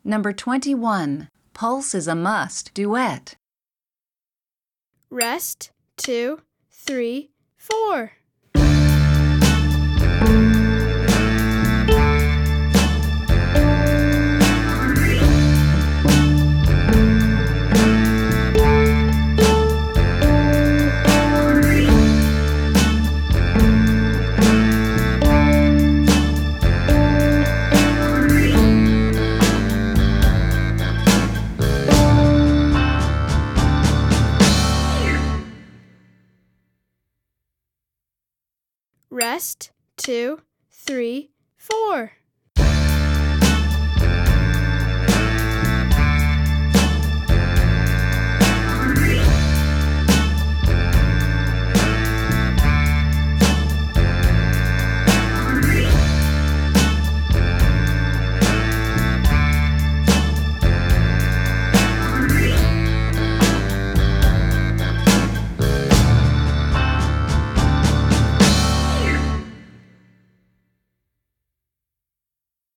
Number 21. Pulse is a must. Duet. Rest, 2, 3, 4. Rest, 2, 3, 4.